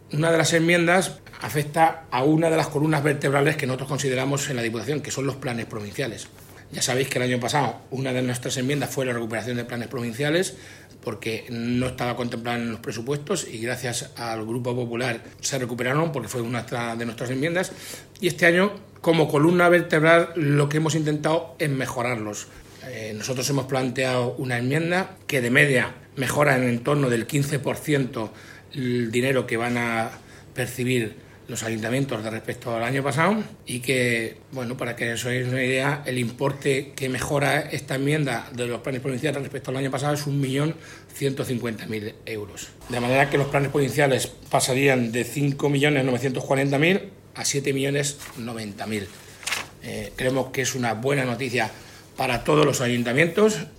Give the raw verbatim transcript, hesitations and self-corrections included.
Una de las enmiendas afecta a una de las columnas vertebrales que nosotros consideramos en la Diputación, que son los planes provinciales. Ya sabéis que el año pasado una de nuestras enmiendas fue la recuperación de planes provinciales porque no estaba contemplada en los presupuestos y gracias al Grupo Popular se recuperaron porque fue una de nuestras enmiendas. Y este año, como columna vertebral, lo que hemos intentado es mejorarlos. Eh, nosotros hemos planteado una enmienda que de media mejora en torno del quince por ciento el dinero que van a percibir los ayuntamientos de respecto al año pasado y que, bueno, para que os hagáis una idea, el importe que mejora esta enmienda de los planes provinciales respecto al año pasado es un millón ciento cincuenta mil euros. De manera que los planes provinciales pasarían de cinco millones novecientos cuarenta mil a siete millones noventa mil. Eh, creemos que es una buena noticia para todos los ayuntamientos